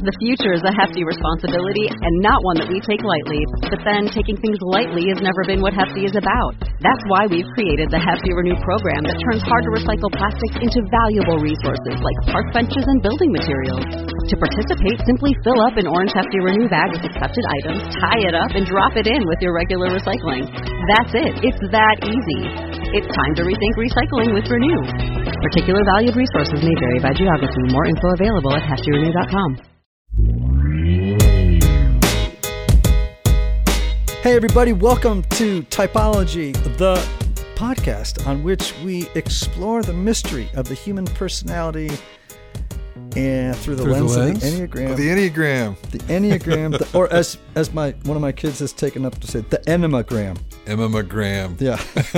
The future is a hefty responsibility and not one that we take lightly. But then taking things lightly has never been what Hefty is about. That's why we've created the Hefty Renew program that turns hard-to-recycle plastics into valuable resources like park benches and building materials. To participate, simply fill up an orange Hefty Renew bag with accepted items, tie it up, and drop it in with your regular recycling. That's it. It's that easy. It's time to rethink recycling with Renew. Particular valued resources may vary by geography. More info available at heftyrenew.com. Hey everybody, welcome to Typology, the podcast on which we explore the mystery of the human personality and through the lens of the Enneagram. The Enneagram. The Enneagram, or as one of my kids has taken up to say, the Enemagram. Enemagram. Yeah.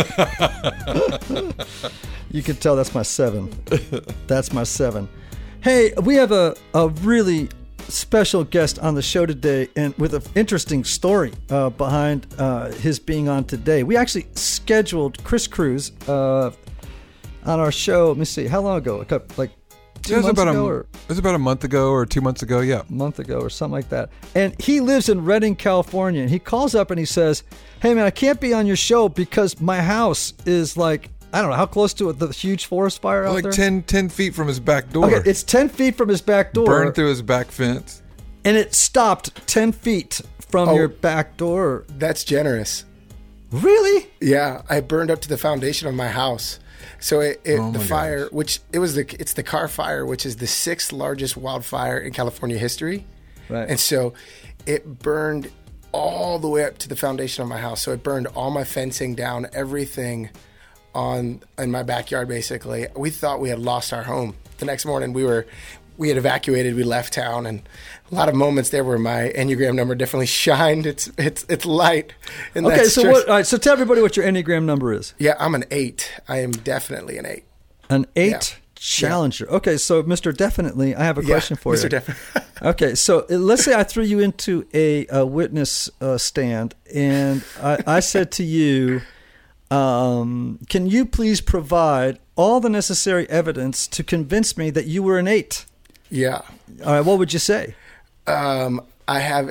You can tell that's my 7. That's my 7. Hey, we have a really special guest on the show today, and with an interesting story behind his being on today. We actually scheduled Chris Cruz on our show. Let me see, how long ago? Like 2 months ago? It was about a month ago or 2 months ago, yeah. A month ago or something like that. And he lives in Redding, California, and he calls up and he says, hey man, I can't be on your show because my house is like, I don't know, how close to the huge forest fire out there? Like 10 feet from his back door. Okay, it's 10 feet from his back door. Burned through his back fence. And it stopped 10 feet from your back door. That's generous. Really? Yeah, I burned up to the foundation of my house. So the fire, gosh. It's the Carr Fire, which is the 6th largest wildfire in California history. Right. And so it burned all the way up to the foundation of my house. So it burned all my fencing down, everything in my backyard, basically. We thought we had lost our home. The next morning we had evacuated, we left town, and a lot of moments there where my Enneagram number definitely shined. It's light. Okay, so all right, so tell everybody what your Enneagram number is. Yeah, I'm an 8. I am definitely an 8. An 8 Challenger. Yeah. Okay, so Mr. Definitely, I have a question for Mr. you. Definitely. Okay, so let's say I threw you into a witness stand, and I said to you, can you please provide all the necessary evidence to convince me that you were an 8? Yeah. All right, what would you say? I have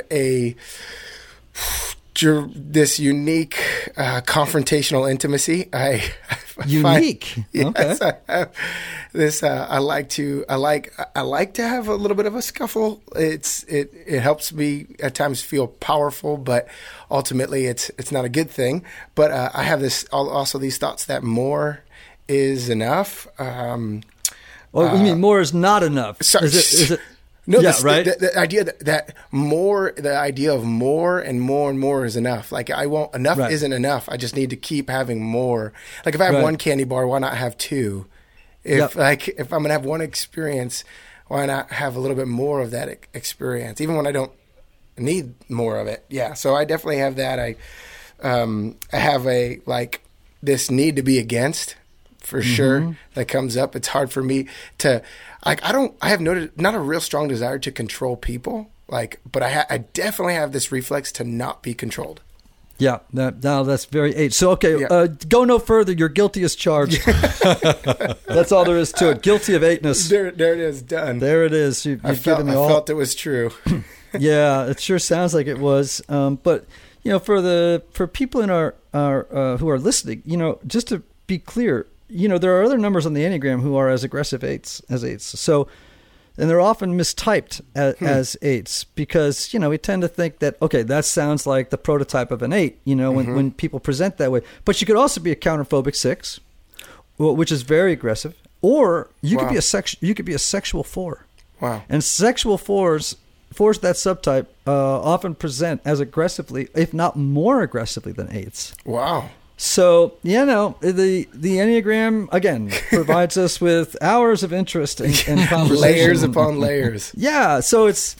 this unique confrontational intimacy. Unique. Yes, okay. I have this. I like to have a little bit of a scuffle. It helps me at times feel powerful, but ultimately it's not a good thing. But I have also these thoughts that more is enough. Well, you mean more is not enough? Sorry. Is it? No, yeah, right. The idea that more, the idea of more and more and more is enough. Like enough right. isn't enough. I just need to keep having more. Like if I have one candy bar, why not have 2? If I'm gonna have one experience, why not have a little bit more of that experience, even when I don't need more of it? Yeah. So I definitely have that. I have this need to be against. For sure, that comes up. It's hard for me to, I have not a real strong desire to control people, but I definitely have this reflex to not be controlled. Yeah, that's very 8. So, okay, go no further. You're guilty as charged. That's all there is to it. Guilty of 8ness. There it is, done. There it is. I felt it was true. Yeah, it sure sounds like it was. But, for people in our who are listening, just to be clear, there are other numbers on the Enneagram who are as aggressive as 8s. So, and they're often mistyped as 8s because, we tend to think that, okay, that sounds like the prototype of an 8, when people present that way. But you could also be a counterphobic 6, which is very aggressive, or you could be a sexual 4. Wow. And sexual 4s that subtype often present as aggressively, if not more aggressively than 8s. Wow. So, the Enneagram, again, provides us with hours of interest and conversation. Layers upon layers. Yeah. So it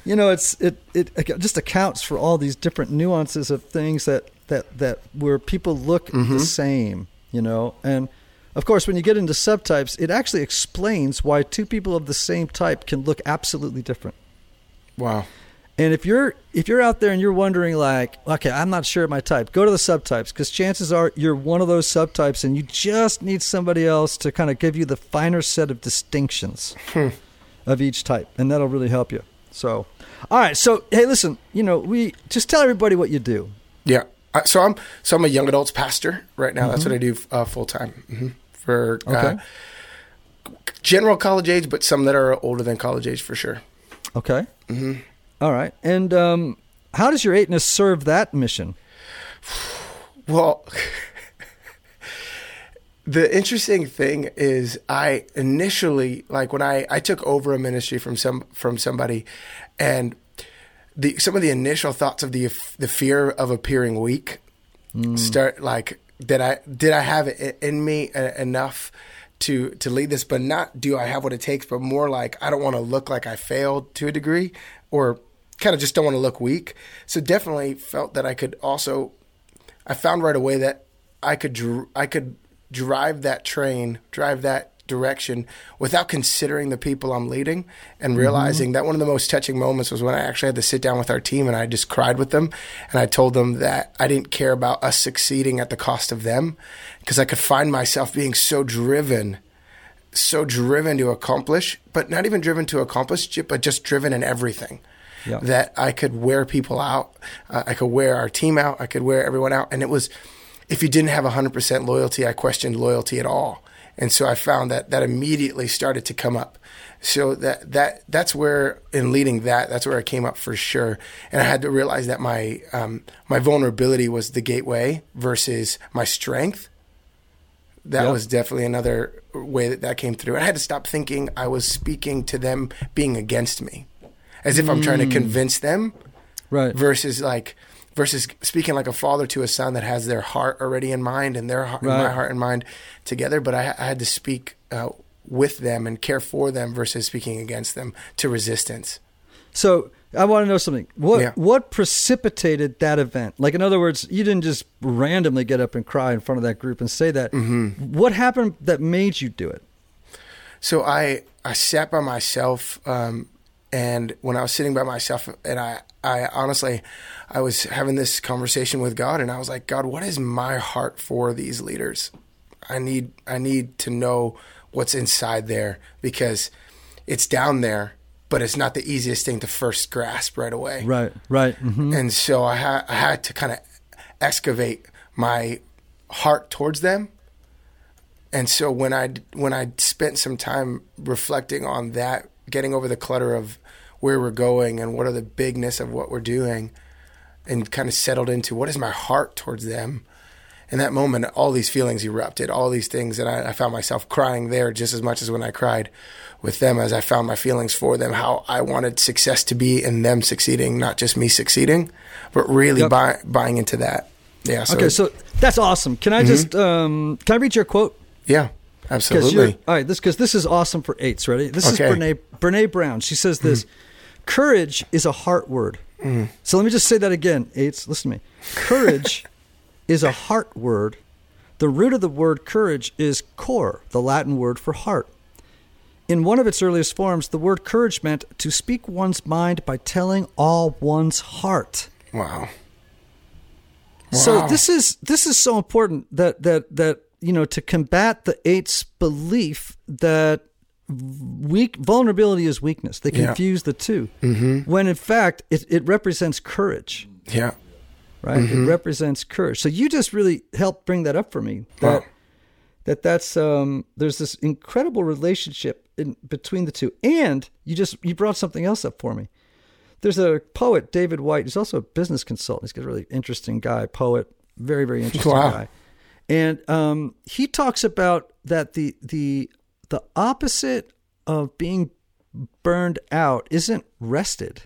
just accounts for all these different nuances of things that where people look the same, and of course, when you get into subtypes, it actually explains why 2 people of the same type can look absolutely different. Wow. And if you're out there and you're wondering okay, I'm not sure of my type, go to the subtypes because chances are you're one of those subtypes and you just need somebody else to kind of give you the finer set of distinctions of each type, and that'll really help you. So, all right. So, hey, listen, we just tell everybody what you do. Yeah. So I'm a young adults pastor right now. That's what I do full time for general college age, but some that are older than college age for sure. Okay. Mm-hmm. All right. And how does your eightness serve that mission? Well, the interesting thing is I initially, like when I took over a ministry from somebody, and some of the initial thoughts of the fear of appearing weak start, like, did I have it in me enough to lead this, but not do I have what it takes, but more like I don't want to look like I failed to a degree, or kind of just don't want to look weak. So definitely felt that I could also, I found right away that I could drive that train, drive that direction without considering the people I'm leading, and realizing that one of the most touching moments was when I actually had to sit down with our team and I just cried with them, and I told them that I didn't care about us succeeding at the cost of them, because I could find myself being so driven to accomplish, but not even driven to accomplish, but just driven in everything. Yeah. That I could wear people out, I could wear our team out, I could wear everyone out, and it was, if you didn't have 100% loyalty, I questioned loyalty at all. And so I found that immediately started to come up. So that's where, in leading that's where it came up for sure. And I had to realize that my vulnerability was the gateway versus my strength. That was definitely another way that came through. And I had to stop thinking I was speaking to them being against me, as if I'm trying to convince them, right? Versus speaking like a father to a son that has their heart already in mind, and their heart, my heart and mind together. But I had to speak with them and care for them versus speaking against them to resistance. So I want to know something. What precipitated that event? Like, in other words, you didn't just randomly get up and cry in front of that group and say that. Mm-hmm. What happened that made you do it? So I sat by myself, and when I was sitting by myself, and I honestly, I was having this conversation with God, and I was like, God, what is my heart for these leaders? I need to know what's inside there, because it's down there, but it's not the easiest thing to first grasp right away. Right. Mm-hmm. And so I had to kind of excavate my heart towards them. And so when I spent some time reflecting on that, getting over the clutter of where we're going and what are the bigness of what we're doing, and kind of settled into what is my heart towards them. In that moment, all these feelings erupted, all these things, and I found myself crying there just as much as when I cried with them, as I found my feelings for them, how I wanted success to be in them succeeding, not just me succeeding, but really buying into that. Yeah. So, okay, so that's awesome. Can I just can I read your quote? Yeah, absolutely. All right, because this is awesome for eights. Ready? This is Brene Brown. She says this: courage is a heart word. So let me just say that again, eights. Listen to me. Courage is a heart word. The root of the word courage is cor, the Latin word for heart. In one of its earliest forms, the word courage meant to speak one's mind by telling all one's heart. Wow. So this is so important that to combat the eights' belief that vulnerability is weakness. They confuse the two, when in fact it represents courage. Yeah. Right. It represents courage. So you just really helped bring that up for me. That's there's this incredible relationship between the two, and you brought something else up for me. There's a poet, David White. He's also a business consultant. He's a really interesting guy, poet, very, very interesting guy. And he talks about that the opposite of being burned out isn't rested,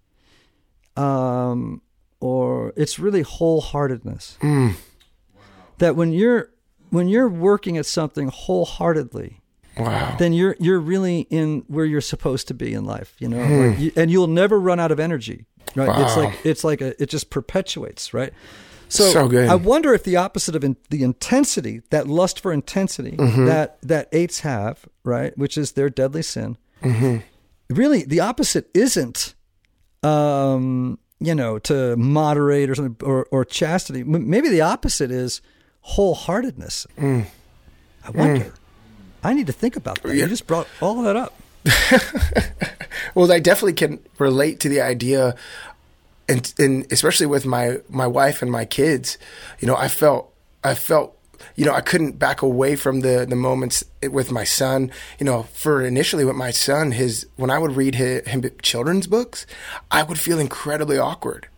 or it's really wholeheartedness. That when you're working at something wholeheartedly, then you're really in where you're supposed to be in life, and you'll never run out of energy, right? It just perpetuates, right? So good. I wonder if the opposite of the intensity, that lust for intensity that eights have, right, which is their deadly sin, really the opposite isn't, to moderate or something, or chastity. Maybe the opposite is wholeheartedness. I wonder. I need to think about that. You just brought all of that up. Well, I definitely can relate to the idea, and especially with my wife and my kids. You know, I felt, you know, I couldn't back away from the moments with my son. You know, for initially with my son, when I would read him children's books, I would feel incredibly awkward,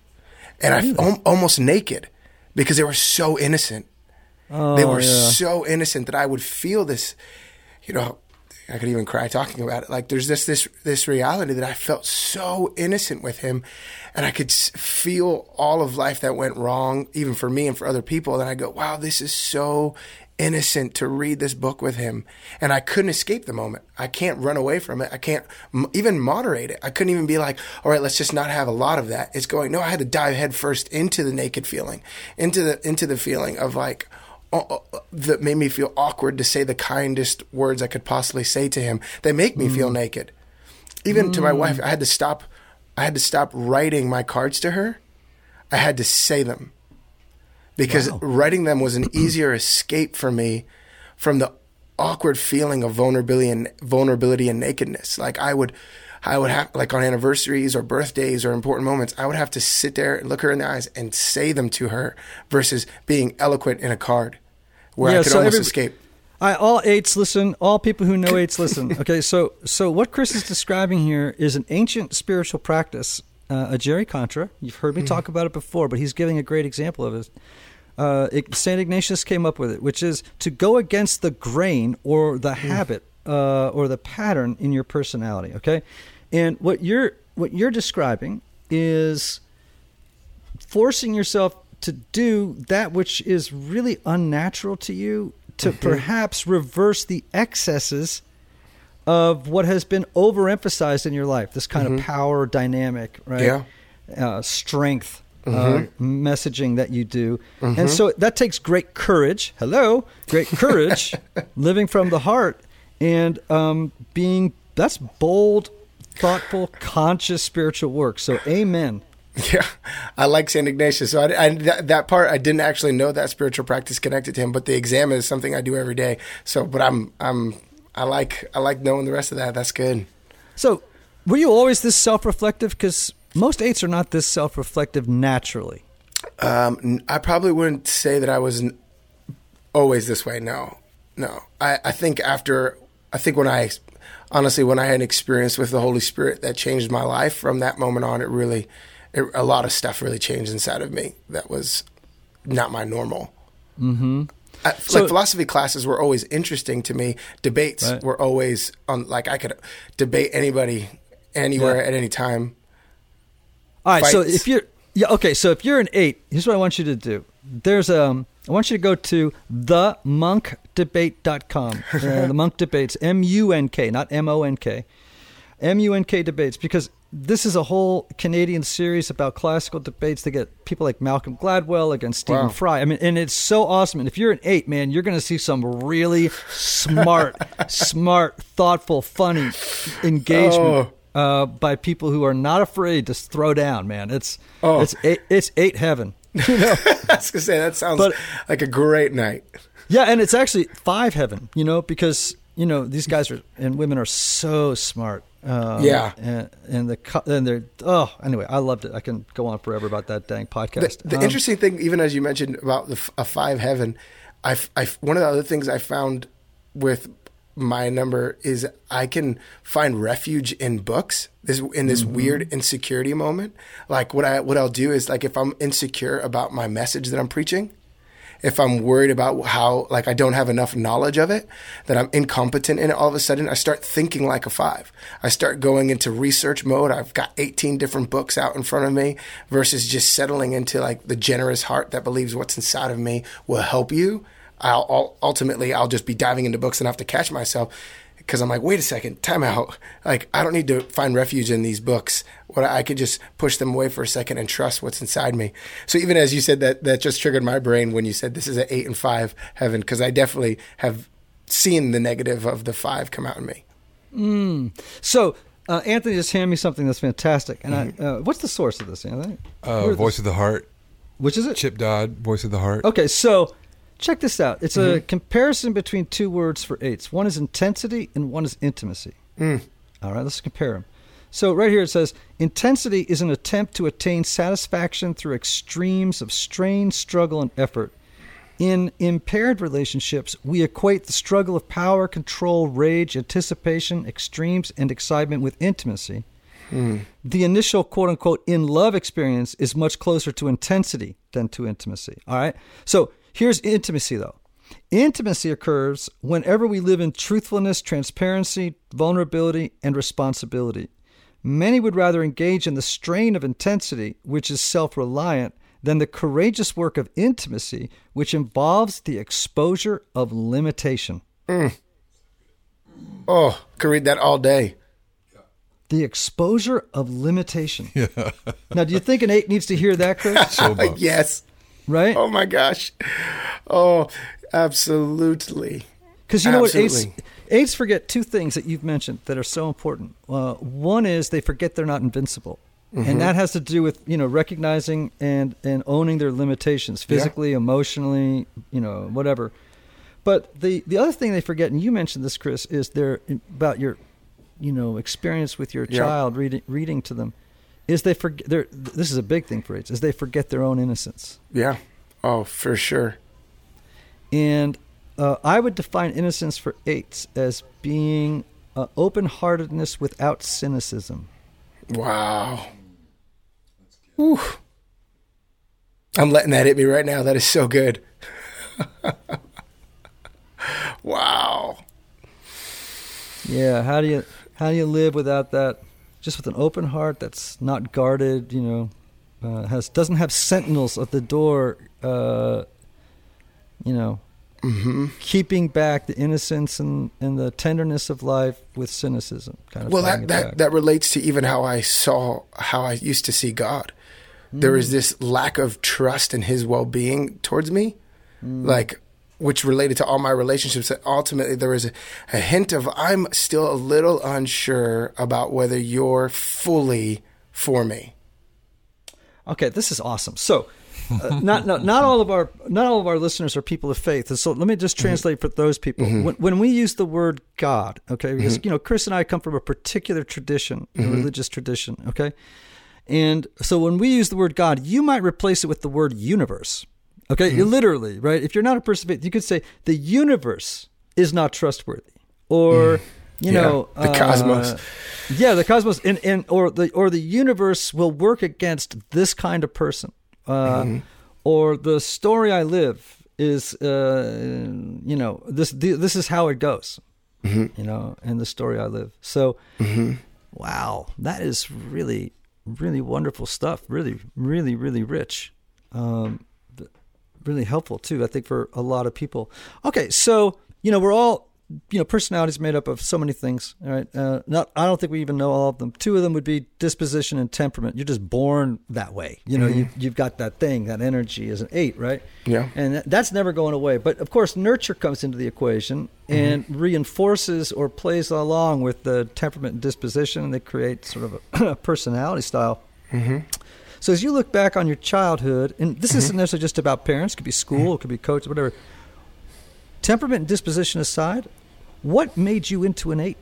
and almost naked, because they were so innocent. They were so innocent that I would feel this, you know, I could even cry talking about it. Like, there's this reality that I felt so innocent with him, and I could feel all of life that went wrong, even for me and for other people. And I go, wow, this is so innocent to read this book with him. And I couldn't escape the moment. I can't run away from it. I can't even moderate it. I couldn't even be like, all right, let's just not have a lot of that. It's going, no, I had to dive head first into the naked feeling, into the feeling of like, that made me feel awkward to say the kindest words I could possibly say to him. They make me feel naked. Even to my wife, I had to stop writing my cards to her. I had to say them, because writing them was an easier escape for me from the awkward feeling of vulnerability and nakedness. Like I would have, like on anniversaries or birthdays or important moments, I would have to sit there and look her in the eyes and say them to her, versus being eloquent in a card where I could almost escape. All eights listen. All people who know eights listen. Okay, so what Chris is describing here is an ancient spiritual practice, a Jerry Contra. You've heard me talk about it before, but he's giving a great example of it. St. Ignatius came up with it, which is to go against the grain or the habit or the pattern in your personality. Okay, and what you're describing is forcing yourself to do that which is really unnatural to you, to perhaps reverse the excesses of what has been overemphasized in your life, this kind of power dynamic, right? Yeah. Strength messaging that you do. And so that takes great courage. Great courage, living from the heart, and that's bold, thoughtful, conscious spiritual work. So amen. Yeah, I like St. Ignatius. So that part, I didn't actually know that spiritual practice connected to him, but the exam is something I do every day. So, but I like knowing the rest of that. That's good. So, were you always this self-reflective? Because most eights are not this self-reflective naturally. I probably wouldn't say that I was always this way. No. I think when I had an experience with the Holy Spirit that changed my life, from that moment on, a lot of stuff really changed inside of me that was not my normal. Like philosophy classes were always interesting to me. Debates were always on. Like I could debate anybody, anywhere, at any time. All right. Fights. So if you're an 8, here's what I want you to do. I want you to go to themonkdebate.com. The Monk Debates, MUNK, not MONK. MUNK Debates, because this is a whole Canadian series about classical debates. They get people like Malcolm Gladwell against Stephen Fry. I mean, and it's so awesome. And if you're an 8, man, you're going to see some really smart, thoughtful, funny engagement by people who are not afraid to throw down, man. It's 8 heaven. You know? I was going to say, that sounds like a great night. Yeah, and it's actually 5 heaven, because, these guys and women are so smart. Anyway, I loved it. I can go on forever about that dang podcast. The interesting thing, even as you mentioned about a 5 heaven, one of the other things I found with my number is I can find refuge in books. This weird insecurity moment. Like what I'll do is, like, if I'm insecure about my message that I'm preaching, if I'm worried about how, like, I don't have enough knowledge of it, that I'm incompetent in it, all of a sudden I start thinking like a 5. I start going into research mode. I've got 18 different books out in front of me, versus just settling into like the generous heart that believes what's inside of me will help you. I'll just be diving into books and have to catch myself, because I'm like, wait a second, time out. Like, I don't need to find refuge in these books. I could just push them away for a second and trust what's inside me. So even as you said that just triggered my brain when you said this is an 8 and 5 heaven, because I definitely have seen the negative of the 5 come out in me. So Anthony just handed me something that's fantastic. And what's the source of this, Anthony? Voice of the Heart. Which is it? Chip Dodd, Voice of the Heart. Okay, so check this out. It's a comparison between 2 words for 8s. One is intensity and one is intimacy. All right, let's compare them. So right here it says, intensity is an attempt to attain satisfaction through extremes of strain, struggle, and effort. In impaired relationships, we equate the struggle of power, control, rage, anticipation, extremes, and excitement with intimacy. The initial quote-unquote in-love experience is much closer to intensity than to intimacy. All right? So here's intimacy, though. Intimacy occurs whenever we live in truthfulness, transparency, vulnerability, and responsibility. Many would rather engage in the strain of intensity, which is self-reliant, than the courageous work of intimacy, which involves the exposure of limitation. Oh, could read that all day. The exposure of limitation. Yeah. Now, do you think an 8 needs to hear that, Chris? Yes. Right? Oh, my gosh. Oh, absolutely. Because you know what? Eights forget two things that you've mentioned that are so important. One is they forget they're not invincible. And that has to do with, recognizing and owning their limitations, physically, emotionally, whatever. But the other thing they forget, and you mentioned this, Chris, is about your experience with your child reading to them, is they forget. This is a big thing for eights, is they forget their own innocence. Yeah. Oh, for sure. And I would define innocence for eights as being open-heartedness without cynicism. Wow. Whew. I'm letting that hit me right now. That is so good. Wow. Yeah. How do you live without that? Just with an open heart that's not guarded, doesn't have sentinels at the door, keeping back the innocence and the tenderness of life with cynicism. Well, that relates to even how I used to see God. There was this lack of trust in his well-being towards me, which related to all my relationships. That ultimately there was a hint of, I'm still a little unsure about whether you're fully for me. Okay, this is awesome. So, not all of our listeners are people of faith. So let me just translate for those people. When we use the word God, okay, because Chris and I come from a particular tradition, a religious tradition, okay, and so when we use the word God, you might replace it with the word universe. Okay, you literally, right? If you're not a person of faith, you could say the universe is not trustworthy, or the cosmos. The cosmos, and or the universe will work against this kind of person. Or the story I live is, this is how it goes, and the story I live. So, wow, that is really, really wonderful stuff. Really, really, really rich. Really helpful too, I think, for a lot of people. Okay. So, we're all, personality is made up of so many things. All right. I don't think we even know all of them. Two of them would be disposition and temperament. You're just born that way. You've got that thing, that energy as an 8, right? Yeah. And that's never going away. But of course, nurture comes into the equation and reinforces or plays along with the temperament and disposition, and they create sort of a personality style. So as you look back on your childhood, and this isn't necessarily just about parents, it could be school, it could be coach, whatever. Temperament and disposition aside, what made you into an 8?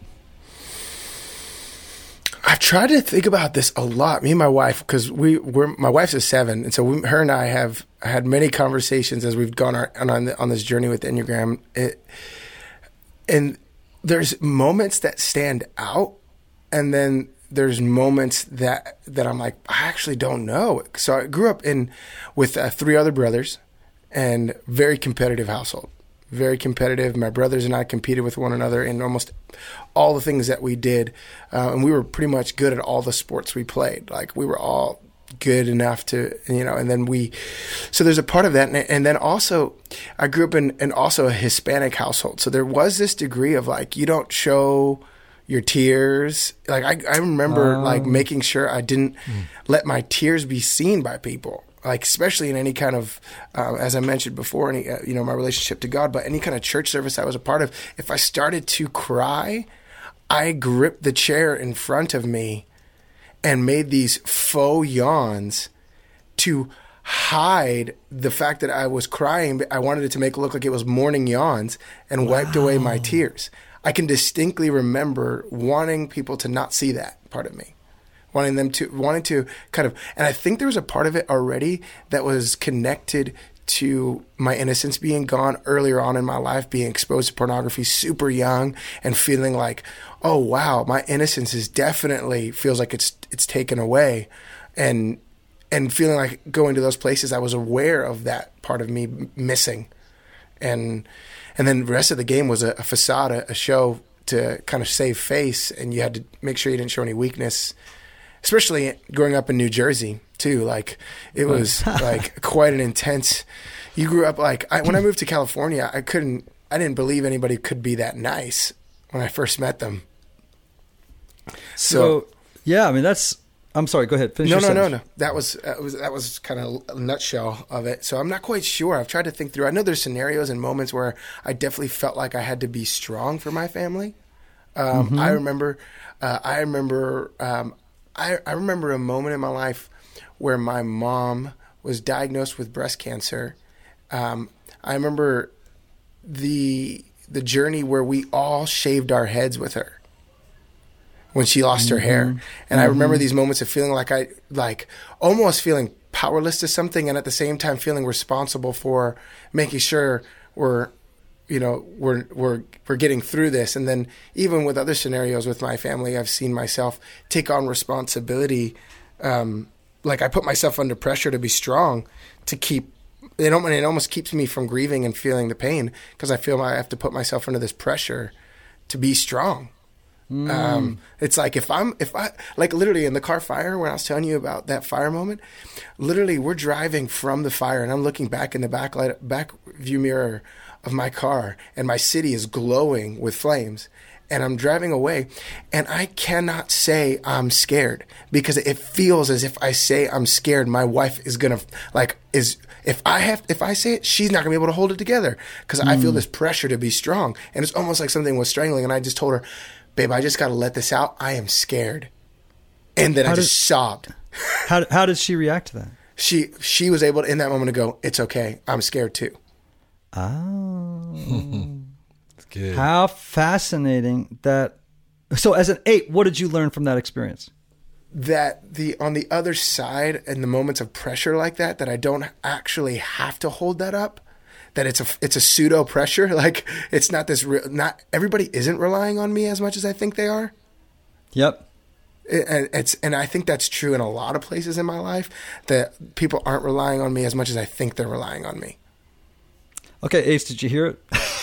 I've tried to think about this a lot. Me and my wife, because my wife's a 7, and so her and I have had many conversations as we've gone on this journey with Enneagram. And there's moments that stand out, and then there's moments that I'm like, I actually don't know. So I grew up with 3 other brothers, and very competitive household. Very competitive. My brothers and I competed with one another in almost all the things that we did. And we were pretty much good at all the sports we played. Like, we were all good enough to, and then so there's a part of that. And then also, I grew up in also a Hispanic household. So there was this degree of you don't show your tears. Like, I remember making sure I didn't let my tears be seen by people. Like, especially in any kind of, as I mentioned before, any my relationship to God, but any kind of church service I was a part of, if I started to cry, I gripped the chair in front of me and made these faux yawns to hide the fact that I was crying. I wanted it to make it look like it was morning yawns, and wiped away my tears. I can distinctly remember wanting people to not see that part of me. Wanting to kind of, and I think there was a part of it already that was connected to my innocence being gone earlier on in my life, being exposed to pornography super young and feeling like, oh wow, my innocence is definitely feels like it's taken away, and feeling like going to those places, I was aware of that part of me missing, and then the rest of the game was a facade, a show to kind of save face, and you had to make sure you didn't show any weakness. Especially growing up in New Jersey too, like it was like quite an intense. You grew up like when I moved to California, I didn't believe anybody could be that nice when I first met them. So yeah, I mean I'm sorry. Go ahead. Finish your sentence. No. That was kind of a nutshell of it. So I'm not quite sure. I've tried to think through. I know there's scenarios and moments where I definitely felt like I had to be strong for my family. I remember a moment in my life where my mom was diagnosed with breast cancer. I remember the journey where we all shaved our heads with her when she lost her hair. And I remember these moments of feeling like almost feeling powerless to something, and at the same time feeling responsible for making sure we're getting through this. And then even with other scenarios with my family, I've seen myself take on responsibility. Like I put myself under pressure to be strong, to keep it almost keeps me from grieving and feeling the pain, because I feel I have to put myself under this pressure to be strong. It's like if I like literally in the car fire, when I was telling you about that fire moment, literally we're driving from the fire and I'm looking back in the back view mirror of my car, and my city is glowing with flames, and I'm driving away, and I cannot say I'm scared, because it feels as if I say I'm scared, my wife is gonna if I say it, she's not gonna be able to hold it together, because I feel this pressure to be strong, and it's almost like something was strangling. And I just told her, babe, I just got to let this out. I am scared. And then I just sobbed. How did she react to that? She was able to, in that moment, to go, it's okay. I'm scared too. Oh. That's good. How fascinating that. So as an 8, what did you learn from that experience? That on the other side, in the moments of pressure like that I don't actually have to hold that up. That it's a pseudo pressure. Like it's not this real, not everybody isn't relying on me as much as I think they are. Yep. And I think that's true in a lot of places in my life, that people aren't relying on me as much as I think they're relying on me. Okay, Ace, did you hear it?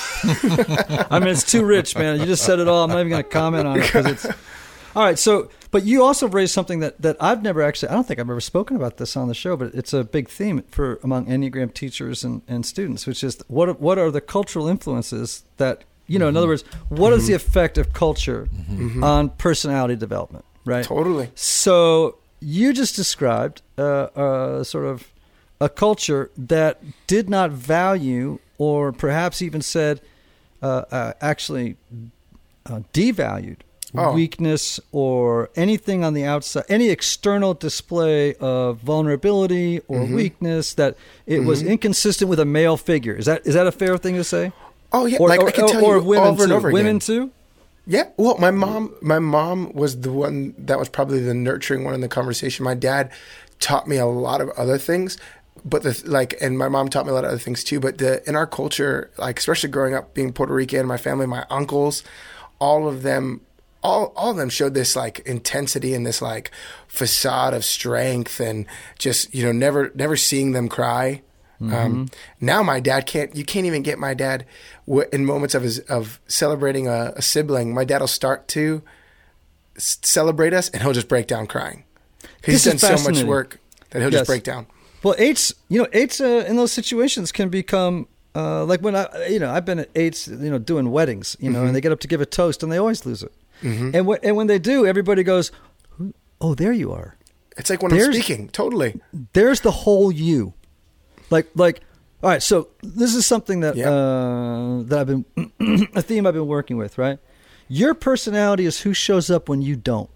I mean, it's too rich, man. You just said it all. I'm not even going to comment on it because it's all right. So, but you also raised something that I've never actually, I don't think I've ever spoken about this on the show, but it's a big theme among Enneagram teachers and students, which is what are the cultural influences that, in other words, what is the effect of culture on personality development, right? Totally. So you just described sort of a culture that did not value, or perhaps even said actually devalued weakness or anything on the outside, any external display of vulnerability or weakness, that it was inconsistent with a male figure. Is that a fair thing to say? Oh yeah, I can tell you women over and over again. Women too? Yeah. Well, my mom was the one that was probably the nurturing one in the conversation. My dad taught me a lot of other things, but and my mom taught me a lot of other things too. But in our culture, like especially growing up being Puerto Rican, my family, my uncles, all of them showed this like intensity and this like facade of strength, and just never seeing them cry. Now my dad you can't even get my dad in moments of celebrating a sibling. My dad will start to celebrate us and he'll just break down crying. He's done so much work that he'll just break down. Well, eights in those situations can become like when I've been at eights, doing weddings, and they get up to give a toast and they always lose it. And when they do, everybody goes, "Oh, there you are." It's like when I'm speaking, totally. There's the whole you. Like, all right. So this is something that that I've been a theme I've been working with. Right, your personality is who shows up when you don't.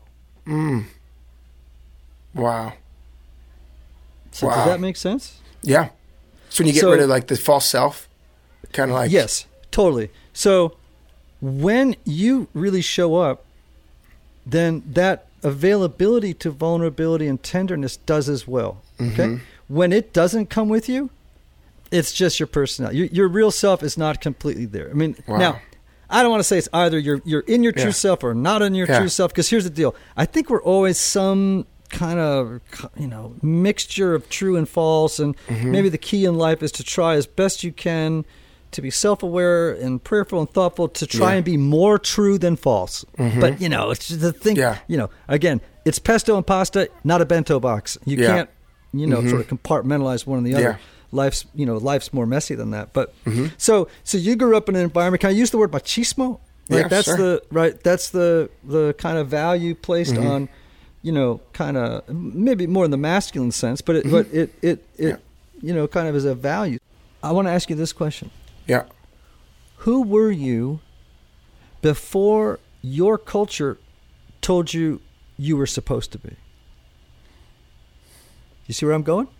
Wow. So does that make sense? Yeah. So when you get rid of like the false self, kind of like yes, totally. So when you really show up, then that availability to vulnerability and tenderness does as well. Okay. When it doesn't come with you, it's just your personality. Your real self is not completely there. I mean, now, I don't want to say it's either you're in your true self or not in your true self, because here's the deal. I think we're always some kind of, mixture of true and false, and maybe the key in life is to try as best you can to be self-aware and prayerful and thoughtful, to try and be more true than false. But, it's just the thing, again, it's pesto and pasta, not a bento box. You can't, sort of compartmentalize one and the other. Life's more messy than that. But so you grew up in an environment, can I use the word machismo? Like that's the kind of value placed on, kind of maybe more in the masculine sense, but it kind of is a value. I want to ask you this question. Yeah. Who were you before your culture told you you were supposed to be? You see where I'm going?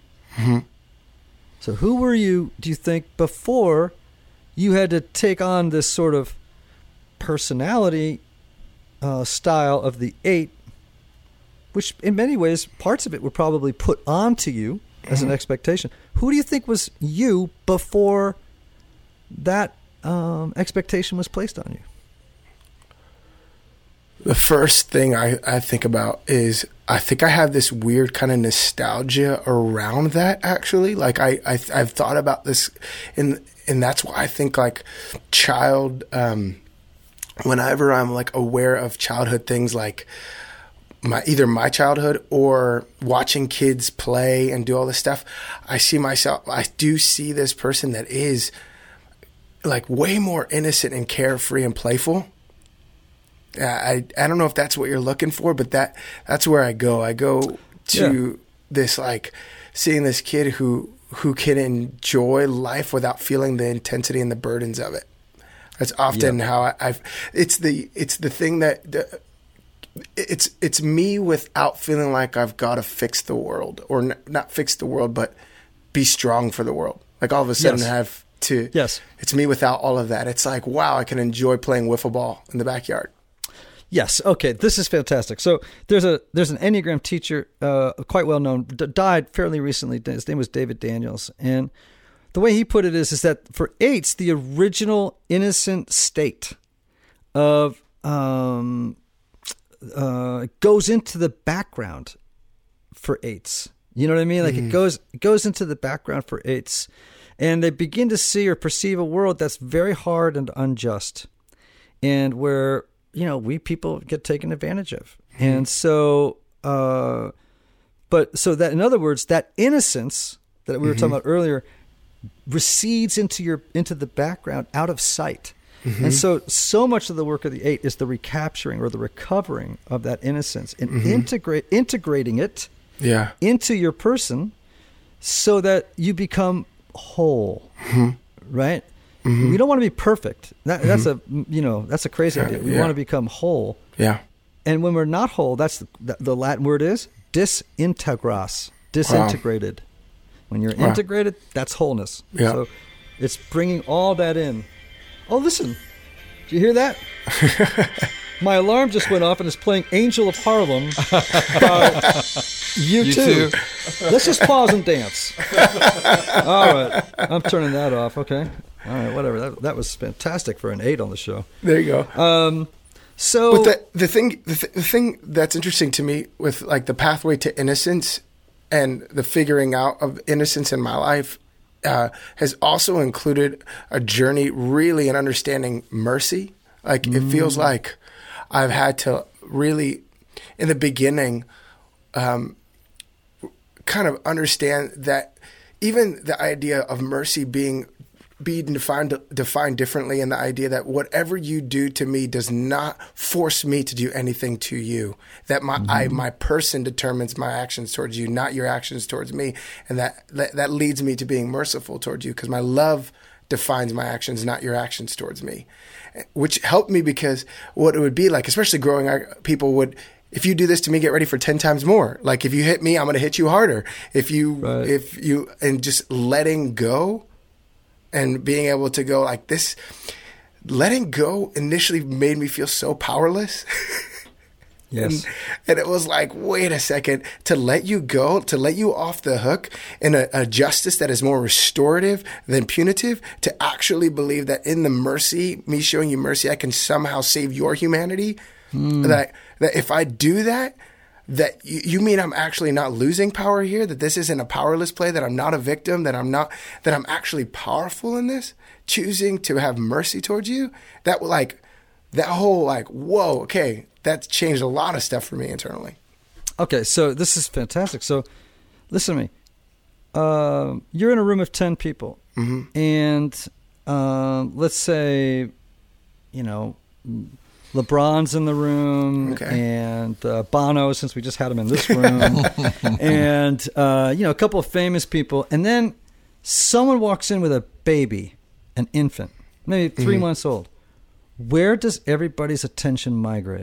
So who were you, do you think, before you had to take on this sort of personality style of the 8, which in many ways, parts of it were probably put onto you as an expectation. Who do you think was you before that expectation was placed on you? The first thing I think about is I think I have this weird kind of nostalgia around that, actually. Like I've thought about this, and that's why I think like whenever I'm like aware of childhood things, like either my childhood or watching kids play and do all this stuff, I do see this person that is like way more innocent and carefree and playful. I don't know if that's what you're looking for, but that's where I go. I go to this, like seeing this kid who can enjoy life without feeling the intensity and the burdens of it. That's often how it's the thing that it's me without feeling like I've got to fix the world, or not fix the world, but be strong for the world. Like all of a sudden I have to, it's me without all of that. It's like, wow, I can enjoy playing wiffle ball in the backyard. Yes. Okay. This is fantastic. So there's an Enneagram teacher, quite well known, died fairly recently. His name was David Daniels. And the way he put it is that for 8s, the original innocent state of, goes into the background for 8s. You know what I mean? Like it goes into the background for 8s, and they begin to see or perceive a world that's very hard and unjust, and where, we people get taken advantage of. And so, so that, in other words, that innocence that we were talking about earlier recedes into the background, out of sight. And so much of the work of the 8 is the recapturing or the recovering of that innocence and integrating it into your person so that you become whole, right? We don't want to be perfect. That's a crazy idea. We want to become whole. Yeah. And when we're not whole, that's the Latin word is disintegras, disintegrated. When you're integrated, that's wholeness. Yeah. So it's bringing all that in. Oh, listen, did you hear that? My alarm just went off and it's playing Angel of Harlem by U2. Let's just pause and dance. All right. I'm turning that off. Okay. All right, whatever. That was fantastic for an 8 on the show. There you go. But the thing that's interesting to me with like the pathway to innocence and the figuring out of innocence in my life has also included a journey really in understanding mercy. Like it feels like I've had to really, in the beginning, kind of understand that even the idea of mercy being defined differently, and the idea that whatever you do to me does not force me to do anything to you. That my person determines my actions towards you, not your actions towards me, and that leads me to being merciful towards you, because my love defines my actions, not your actions towards me. Which helped me, because what it would be like, especially growing up, people would, if you do this to me, get ready for 10 times more. Like if you hit me, I'm going to hit you harder. And just letting go and being able to go like this, letting go initially made me feel so powerless. Yes. And it was like, wait a second, to let you go, to let you off the hook in a justice that is more restorative than punitive, to actually believe that in the mercy, me showing you mercy, I can somehow save your humanity. That if I do that, that you mean I'm actually not losing power here, that this isn't a powerless play, that I'm not a victim, that I'm actually powerful in this, choosing to have mercy towards you. That whole whoa, okay. That's changed a lot of stuff for me internally. Okay, so this is fantastic. So listen to me. You're in a room of 10 people. Mm-hmm. And let's say, LeBron's in the room, and Bono, since we just had him in this room, and, a couple of famous people. And then someone walks in with a baby, an infant, maybe 3 months old. Where does everybody's attention migrate?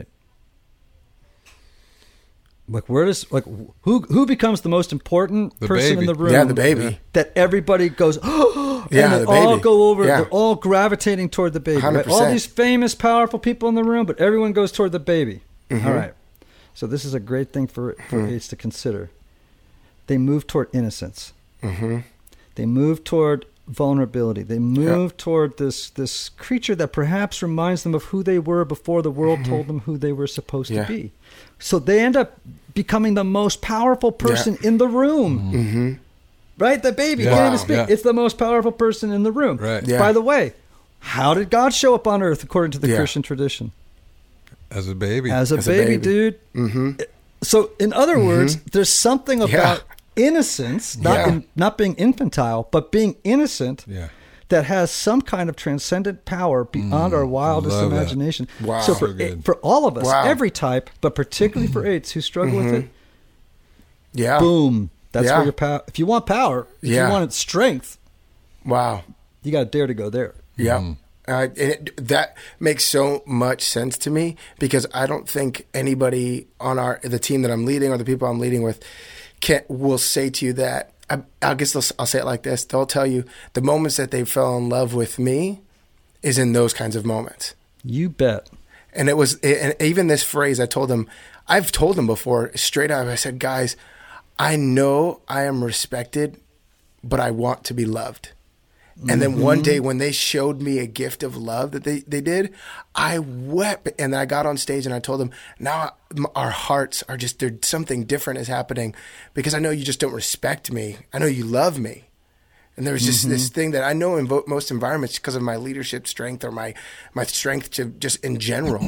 Who becomes the most important person baby. in the room? Yeah, the baby. That everybody goes, oh, and Yeah, they the all baby. go over. Yeah. They're all gravitating toward the baby. Right? 100%. All these famous, powerful people in the room, but everyone goes toward the baby. Mm-hmm. All right. So this is a great thing for eights to consider. They move toward innocence. Mm-hmm. They move toward vulnerability. They move toward this creature that perhaps reminds them of who they were before the world told them who they were supposed to be. So they end up becoming the most powerful person in the room. Mm-hmm. Right? The baby Yeah. can't even Wow. speak. Yeah. It's the most powerful person in the room. Right. Yeah. By the way, how did God show up on earth according to the Yeah. Christian tradition? As a baby. As a As a baby, baby. dude. Mm-hmm. So in other words, there's something about innocence, not being infantile, but being innocent Yeah. that has some kind of transcendent power beyond our wildest love that. imagination. Wow. So So good. for all of us, Wow. every type, but particularly for eights who struggle with it, Yeah. boom. That's Yeah. where your power. If you want power, if Yeah. you want strength, Wow. you got to dare to go there. Yeah. That makes so much sense to me, because I don't think anybody on the team that I'm leading or the people I'm leading with will say to you that. I guess I'll say it like this. They'll tell you the moments that they fell in love with me is in those kinds of moments. You bet. And and even this phrase, I've told them before straight up. I said, guys, I know I am respected, but I want to be loved. And then one day when they showed me a gift of love that they did, I wept. And I got on stage and I told them, now our hearts are just, something different is happening, because I know you just don't respect me. I know you love me. And there was just this thing that I know in most environments, because of my leadership strength or my strength to just in general,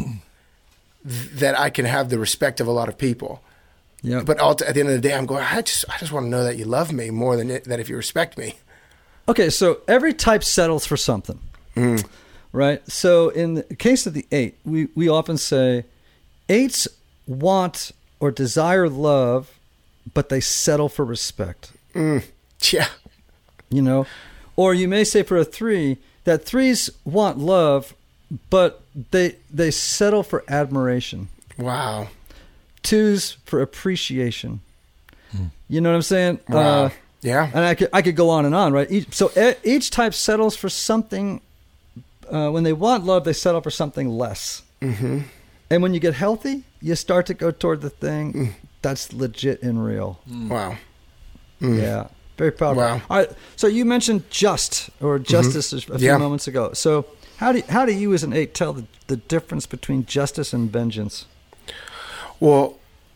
that I can have the respect of a lot of people. Yeah. But at the end of the day, I'm going, I just want to know that you love me more than that if you respect me. Okay, so every type settles for something, right? So in the case of the 8, we often say 8s want or desire love, but they settle for respect. Yeah. Or you may say for a 3 that 3s want love, but they settle for admiration. Wow. 2s for appreciation. You know what I'm saying? Wow. Yeah. And I could go on, right? Each type settles for something. When they want love, they settle for something less. Mm-hmm. And when you get healthy, you start to go toward the thing that's legit and real. Wow. Yeah. Very powerful. Wow. All right. So you mentioned justice a few moments ago. So how do you as an 8 tell the difference between justice and vengeance? Well,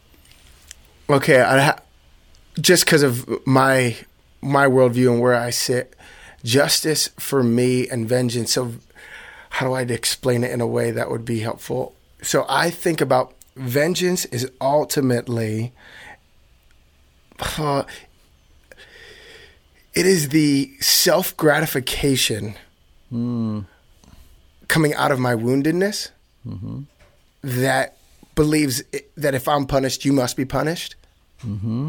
okay, just because of my worldview and where I sit, justice for me and vengeance. So how do I explain it in a way that would be helpful? So I think about vengeance is ultimately, it is the self-gratification coming out of my woundedness that believes that if I'm punished, you must be punished. Mm-hmm.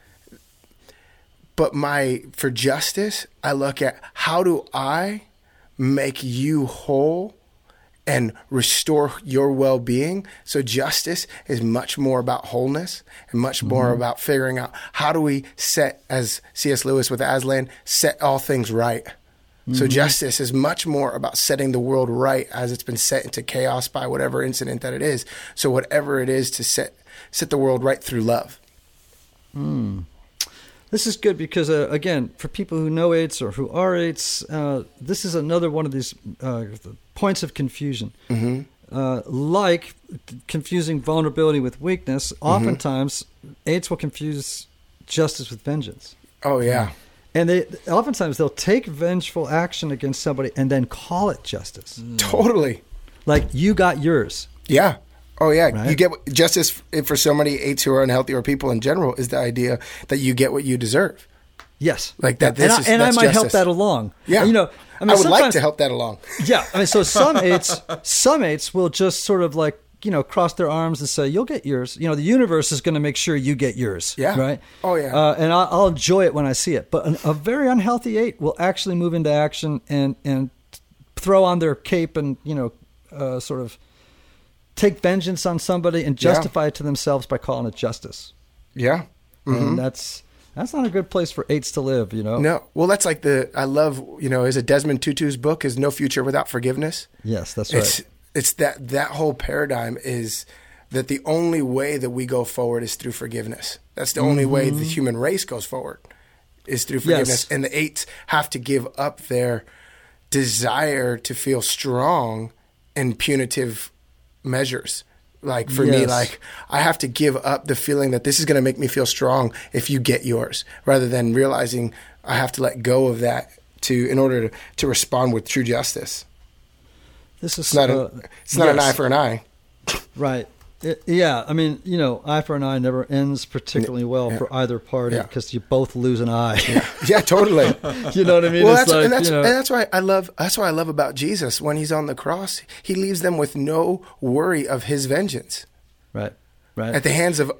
But for justice, I look at how do I make you whole and restore your well-being. So justice is much more about wholeness and much more about figuring out how do we set, as C.S. Lewis with Aslan, set all things right. So justice is much more about setting the world right as it's been set into chaos by whatever incident that it is. So whatever it is to set the world right through love. This is good because, again, for people who know eights or who are eights, this is another one of these points of confusion. Like confusing vulnerability with weakness, oftentimes eights will confuse justice with vengeance. Oh, yeah. And oftentimes they'll take vengeful action against somebody and then call it justice. Totally. Like, you got yours. Yeah. Oh, yeah. Right? You get justice for so many eights who are unhealthy or people in general is the idea that you get what you deserve. Yes. Like that. And I might help that along. Yeah. You know, I would like to help that along. Yeah. I mean, so some eights will just sort of like, you know, cross their arms and say, you'll get yours. You know, the universe is going to make sure you get yours. Yeah. Right? Oh, yeah. And I'll enjoy it when I see it. But a very unhealthy eight will actually move into action and throw on their cape and, you know, sort of take vengeance on somebody and justify it to themselves by calling it justice. Yeah. And that's not a good place for eights to live, you know? No. Well, that's like I love, you know, is it Desmond Tutu's book, is No Future Without Forgiveness? Yes, that's right. It's that whole paradigm is that the only way that we go forward is through forgiveness. That's the only way the human race goes forward is through forgiveness. Yes. And the eights have to give up their desire to feel strong in punitive measures. Like for me, like I have to give up the feeling that this is going to make me feel strong if you get yours, rather than realizing I have to let go of that in order to respond with true justice. It's not an eye for an eye. Right. I mean, you know, eye for an eye never ends particularly well for either party because you both lose an eye. Yeah, totally. You know what I mean? Well, that's why I love about Jesus. When he's on the cross, he leaves them with no worry of his vengeance. Right. At the hands of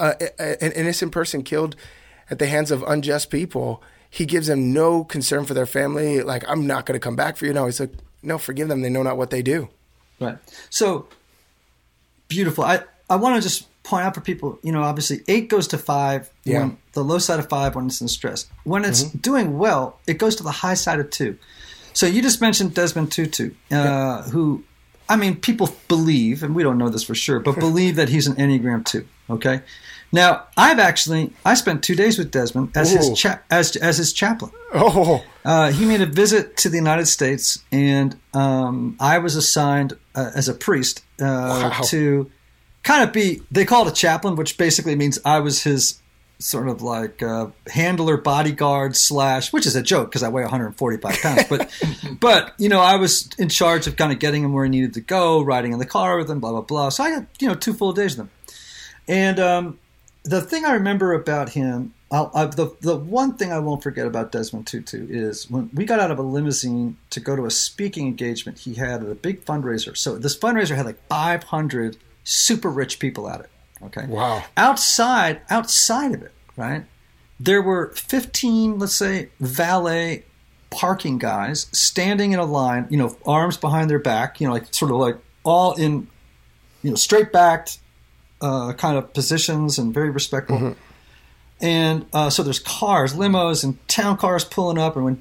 an innocent person killed at the hands of unjust people, he gives them no concern for their family. Like, I'm not going to come back for you. No, he's like, no, forgive them. They know not what they do. Right. So beautiful. I want to just point out for people, you know, obviously 8 goes to 5, when the low side of 5 when it's in stress. When it's doing well, it goes to the high side of 2. So you just mentioned Desmond Tutu, who, I mean, people believe, and we don't know this for sure, but believe that he's an Enneagram 2. Okay. Now, I spent 2 days with Desmond as his chaplain. Oh. He made a visit to the United States, and I was assigned as a priest to kind of be, they call it a chaplain, which basically means I was his sort of like handler, bodyguard / which is a joke because I weigh 145 pounds. But, you know, I was in charge of kind of getting him where he needed to go, riding in the car with him, blah, blah, blah. So I got, you know, 2 full days with him. And the thing I remember about him, the one thing I won't forget about Desmond Tutu is when we got out of a limousine to go to a speaking engagement he had at a big fundraiser. So this fundraiser had like 500 super rich people at it. Okay. Wow. Outside of it, right, there were 15, let's say, valet parking guys standing in a line, you know, arms behind their back, you know, like sort of like all in, you know, straight backed kind of positions and very respectful. And so there's cars, limos, and town cars pulling up. And when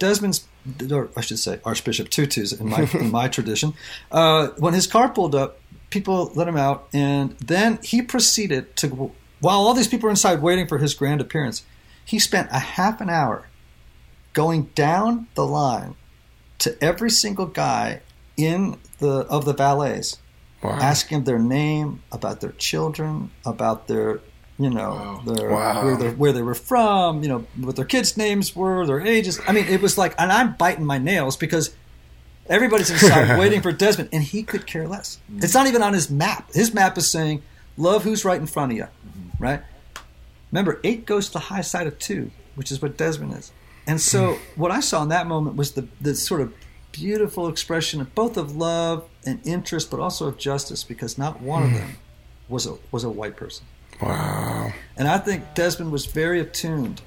Archbishop Tutu's in my tradition, when his car pulled up, people let him out. And then he proceeded to, while all these people were inside waiting for his grand appearance, he spent a half an hour going down the line to every single guy of the valets. Wow. Asking them their name, about their children, about their, you know, where they were from, you know, what their kids' names were, their ages. I mean, it was like, and I'm biting my nails because everybody's inside waiting for Desmond, and he could care less. It's not even on his map. His map is saying, love who's right in front of you, right? Remember, 8 goes to the high side of 2, which is what Desmond is. And so what I saw in that moment was the sort of beautiful expression of both of love and interest, but also of justice, because not one of them was a white person. Wow. And I think Desmond was very attuned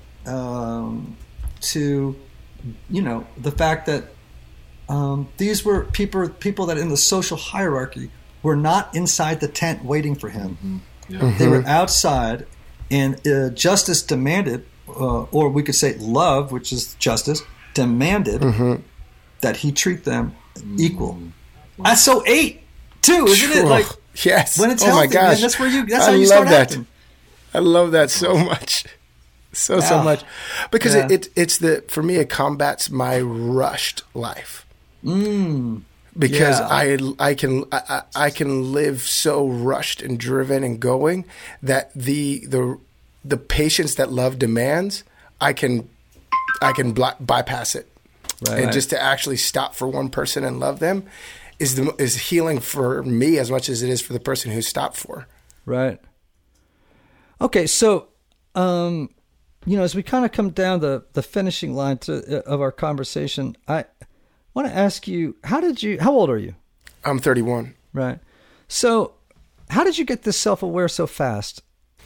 to, you know, the fact that these were people that in the social hierarchy were not inside the tent waiting for him. They were outside, and justice demanded, or we could say love, which is justice, demanded that he treat them equal. That's so 8 too, isn't it? Like, yes. When it's oh healthy, my gosh. man, that's how you start acting. I love that so much. So much. Because it's for me, it combats my rushed life. Because I can live so rushed and driven and going that the patience that love demands, I can bypass it. Right. And just to actually stop for one person and love them is healing for me as much as it is for the person who stopped for. Right. Okay, so as we kind of come down the finishing line of our conversation, I want to ask you, how old are you? I'm 31. Right. So how did you get this self-aware so fast?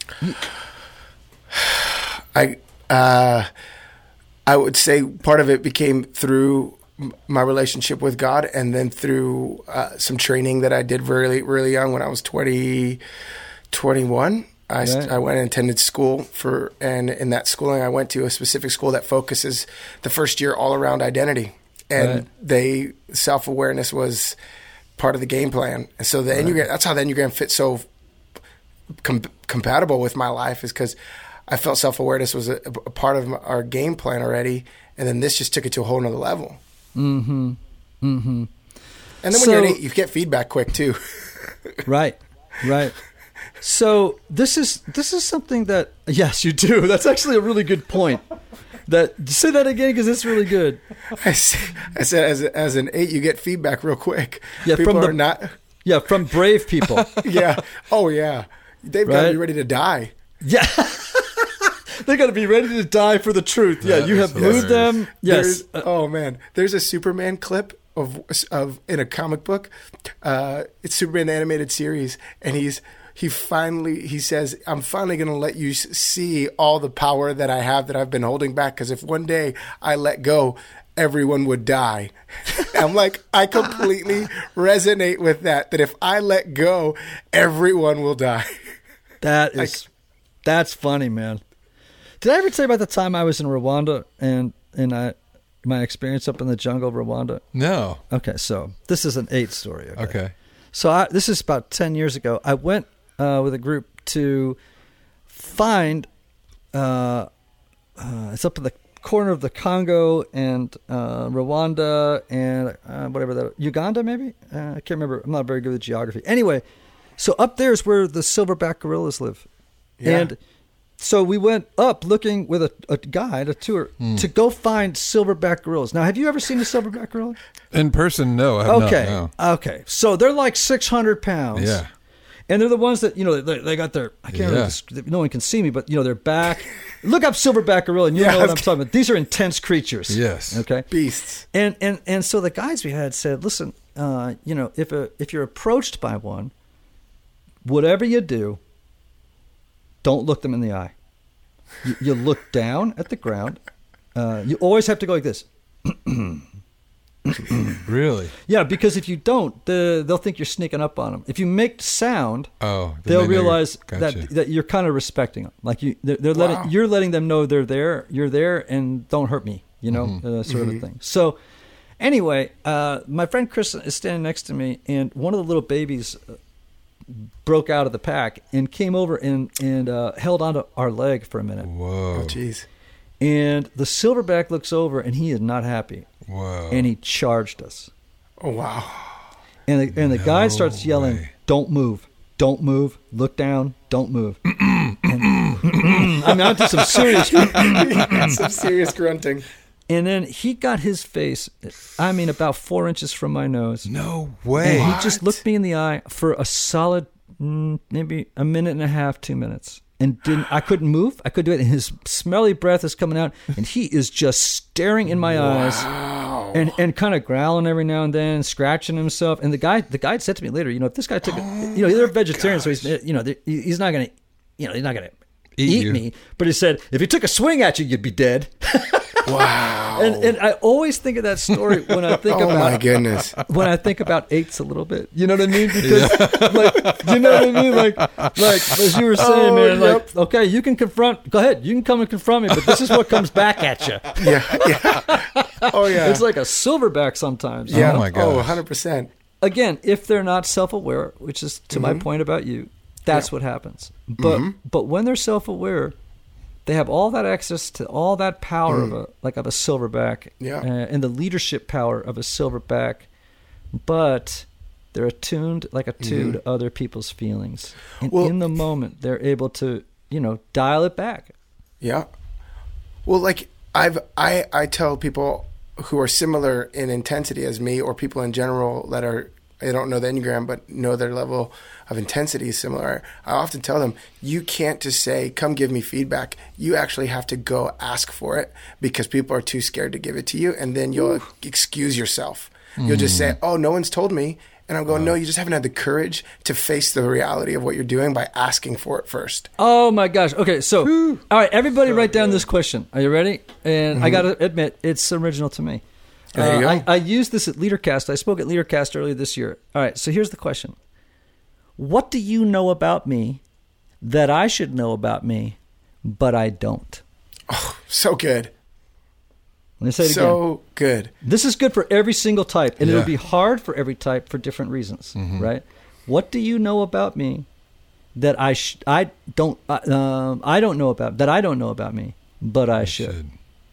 I would say part of it became through my relationship with God, and then through some training that I did really, really young when I was 21. I went and attended school and in that schooling I went to a specific school that focuses the first year all around identity, and self-awareness was part of the game plan. And so the Enneagram, that's how the Enneagram fits so compatible with my life, is because I felt self-awareness was a part of our game plan already, and then this just took it to a whole nother level. Mm-hmm. Mm-hmm. And then when you're an 8, you get feedback quick too. Right. So this is something that, yes, you do. That's actually a really good point. Say that again, because it's really good. I said as an 8, you get feedback real quick. Yeah, from brave people. Yeah. Oh yeah. They've got to be ready to die. Yeah. They got to be ready to die for the truth. Yeah, you have moved them. Yes. Oh man, there's a Superman clip of in a comic book. It's Superman the animated series, and he says, "I'm finally going to let you see all the power that I have that I've been holding back. Because if one day I let go, everyone would die." I'm like, I completely resonate with that. That if I let go, everyone will die. That's funny, man. Did I ever tell you about the time I was in Rwanda and my experience up in the jungle of Rwanda? No. Okay, so this is an 8 story. Okay. So this is about 10 years ago. I went with a group to find it's up in the corner of the Congo and Rwanda and whatever Uganda maybe? I can't remember. I'm not very good with geography. Anyway, so up there is where the silverback gorillas live. Yeah. And so we went up looking with a guide, a tour, to go find silverback gorillas. Now, have you ever seen a silverback gorilla? In person, no. I have not, no. Okay. So they're like 600 pounds. Yeah. And they're the ones that, they got their, I can't really, no one can see me, but, their back. Look up silverback gorilla and you know what I'm talking about. These are intense creatures. Yes. Okay. Beasts. And so the guides we had said, listen, if you're approached by one, whatever you do, don't look them in the eye. You look down at the ground. You always have to go like this. Really? Yeah, because if you don't, they'll think you're sneaking up on them. If you make sound, they'll realize that you're kind of respecting them. Like you're letting them know they're there. You're there, and don't hurt me. Sort of thing. So, anyway, my friend Chris is standing next to me, and one of the little babies broke out of the pack and came over and held onto our leg for a minute. Whoa. Oh, jeez. And the silverback looks over, and he is not happy. Whoa. And he charged us. Oh, wow. And the guy starts yelling, "Don't move. Don't move. Look down. Don't move." I'm out to some serious grunting. And then he got his face, about 4 inches from my nose. No way. And he just looked me in the eye for a solid, maybe a minute and a half, 2 minutes. And I couldn't move. I couldn't do it. And his smelly breath is coming out. And he is just staring in my eyes and kind of growling every now and then, scratching himself. And the guide said to me later, if this guy took they're vegetarian, so he's not going to eat me. But he said, if he took a swing at you, you'd be dead. Wow. And I always think of that story when I think about. Oh my goodness. When I think about 8s a little bit, you know what I mean? Because, you know what I mean? Like as you were saying, man. Like, okay, you can confront. Go ahead, you can come and confront me, but this is what comes back at you. Yeah. Oh, yeah. It's like a silverback sometimes. Yeah. Oh, my gosh. 100%. Again, if they're not self-aware, which is to my point about you, that's what happens. But when they're self-aware, they have all that access to all that power of a silverback, and the leadership power of a silverback, but they're attuned to other people's feelings. And in the moment, they're able to, dial it back. Yeah. Well, like I tell people who are similar in intensity as me, or people in general that they don't know the Enneagram but know their level of intensity is similar. I often tell them, you can't just say, come give me feedback. You actually have to go ask for it, because people are too scared to give it to you, and then you'll excuse yourself. You'll just say, oh, no one's told me. And I'm going, no, you just haven't had the courage to face the reality of what you're doing by asking for it first. Oh, my gosh. Okay, so, all right, everybody write down this question. Are you ready? And I got to admit, it's original to me. There you go. I used this at LeaderCast. I spoke at LeaderCast earlier this year. All right, so here's the question. What do you know about me that I should know about me, but I don't? Oh, so good. Let me say it again. So good. This is good for every single type, and it'll be hard for every type for different reasons, right? What do you know about me that I don't know about me, but I should?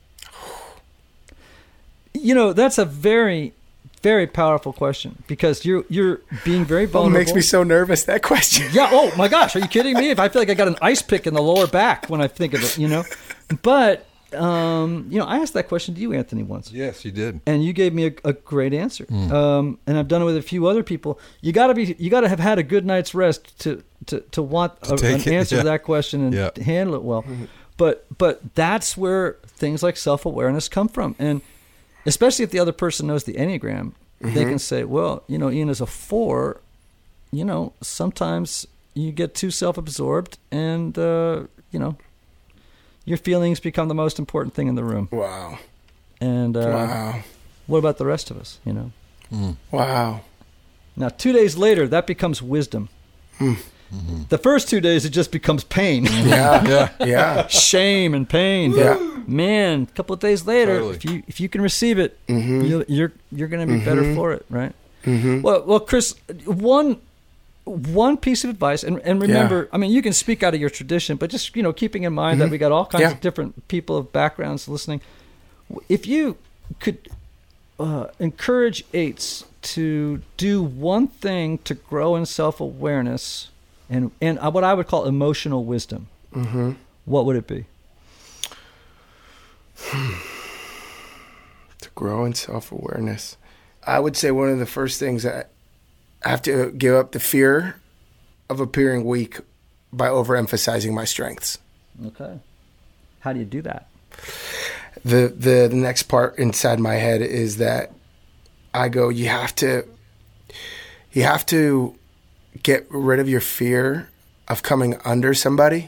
That's a very, very powerful question, because you're being very vulnerable. It makes me so nervous, that question. Yeah. Oh my gosh, are you kidding me? If I feel like I got an ice pick in the lower back when I think of it, But I asked that question to you, Anthony, once. Yes, you did, and you gave me a great answer. And I've done it with a few other people. You got to have had a good night's rest to want an answer to that question and handle it well. But that's where things like self-awareness come from, and especially if the other person knows the Enneagram, they can say, well, Ian is a 4. Sometimes you get too self-absorbed, and your feelings become the most important thing in the room. Wow. And what about the rest of us, Wow. Now, 2 days later, that becomes wisdom. The first 2 days, it just becomes pain. Yeah. Shame and pain. Yeah. Man, a couple of days later, Totally. if you can receive it, you're going to be better for it, right? Well, Chris, one piece of advice, and remember, I mean, you can speak out of your tradition, but just keeping in mind that we got all kinds of different people of backgrounds listening. If you could encourage 8s to do one thing to grow in self-awareness and what I would call emotional wisdom, what would it be? To grow in self-awareness, I would say one of the first things that I have to give up the fear of appearing weak by overemphasizing my strengths. Okay. How do you do that? The next part inside my head is that I go, you have to get rid of your fear of coming under somebody.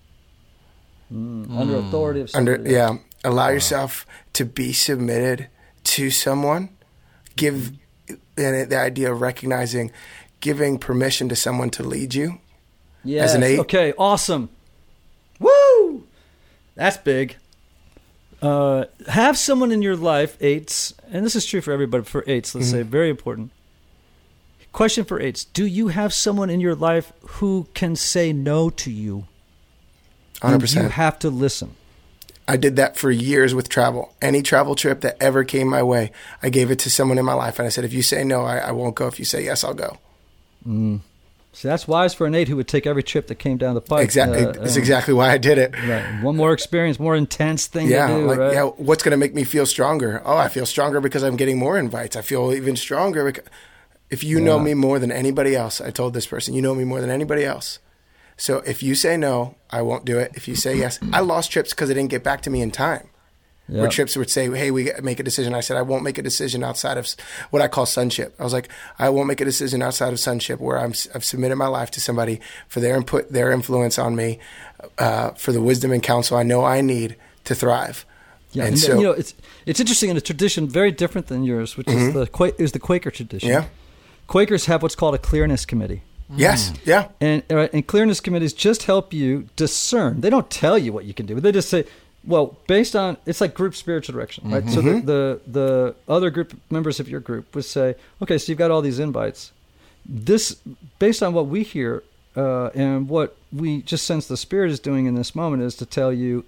Under authority of somebody. Allow yourself to be submitted to someone. Give the idea of recognizing, giving permission to someone to lead you. Yes. As an 8. Okay, awesome. Woo! That's big. Have someone in your life, 8s, and this is true for everybody, but for 8s, let's say, very important. Question for 8s. Do you have someone in your life who can say no to you? 100%. And you have to listen. I did that for years with travel. Any travel trip that ever came my way, I gave it to someone in my life. And I said, if you say no, I won't go. If you say yes, I'll go. See, that's wise for an 8 who would take every trip that came down the pipe. Exactly. That's exactly why I did it. Right. One more experience, more intense thing to do, right? Yeah, what's going to make me feel stronger? Oh, I feel stronger because I'm getting more invites. I feel even stronger because if you know me more than anybody else, I told this person, you know me more than anybody else. So if you say no, I won't do it. If you say yes, I lost trips because they didn't get back to me in time. Yep. Where trips would say, hey, we make a decision. I said, I won't make a decision outside of what I call sonship. I was like, I won't make a decision outside of sonship where I've submitted my life to somebody for their input, their influence on me, for the wisdom and counsel I know I need to thrive. Yeah, and so it's interesting in a tradition very different than yours, which is the Quaker tradition. Yeah, Quakers have what's called a clearness committee. Yes, yeah. And clearness committees just help you discern. They don't tell you what you can do. They just say, Well, based on, it's like group spiritual direction, right? So the other group members of your group would say, okay, so you've got all these invites. This, based on what we hear and what we just sense the Spirit is doing in this moment, is to tell you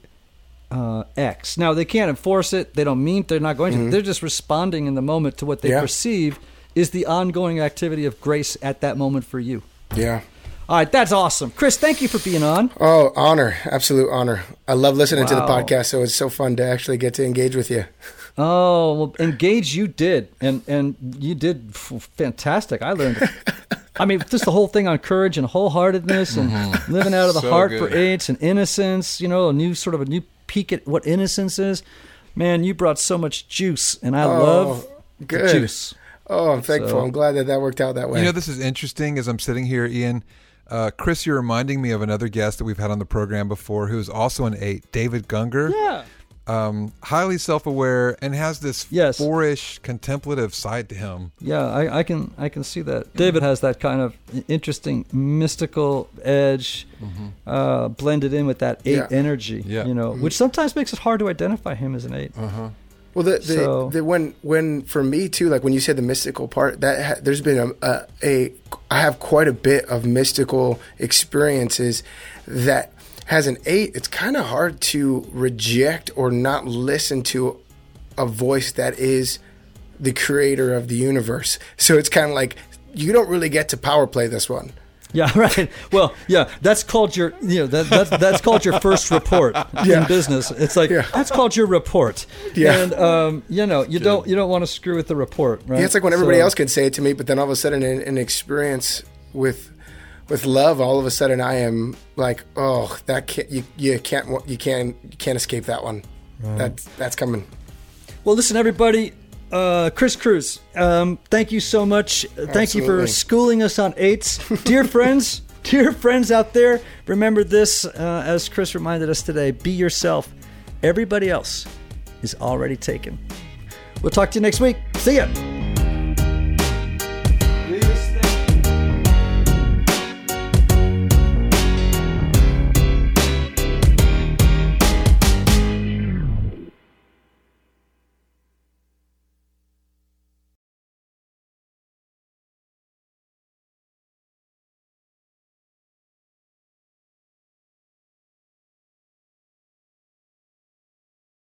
X. Now, they can't enforce it. They don't mean, they're not going to. They're just responding in the moment to what they perceive is the ongoing activity of grace at that moment for you. Yeah. All right, that's awesome. Chris, thank you for being on. Oh, honor. Absolute honor. I love listening to the podcast, so it's so fun to actually get to engage with you. Oh, well, engage you did, and you did fantastic. I learned, I mean, just the whole thing on courage and wholeheartedness and living out of the heart for eights and innocence, a new peek at what innocence is. Man, you brought so much juice, and I love the juice. Oh, I'm thankful. I'm glad that worked out that way. This is interesting as I'm sitting here, Ian. Chris, you're reminding me of another guest that we've had on the program before who's also an 8, David Gungor. Yeah. Highly self-aware and has this four-ish contemplative side to him. Yeah, I can see that. David has that kind of interesting mystical edge blended in with that 8 energy, which sometimes makes it hard to identify him as an 8. Well, when for me too, like when you said the mystical part, that there's been I have quite a bit of mystical experiences that has an 8. It's kind of hard to reject or not listen to a voice that is the creator of the universe. So it's kind of like you don't really get to power play this one. Yeah, right. Well, yeah, that's called your, that's called your first report in business. It's like that's called your report. Yeah, and you don't want to screw with the report, right? Yeah, it's like when everybody else can say it to me, but then all of a sudden, in an experience with love, all of a sudden I am like, oh, that you can't escape that one. Right. That's coming. Well, listen, everybody. Chris Cruz, thank you so much. Thank you for schooling us on 8s. Dear friends out there, remember this, as Chris reminded us today, be yourself. Everybody else is already taken. We'll talk to you next week. See ya.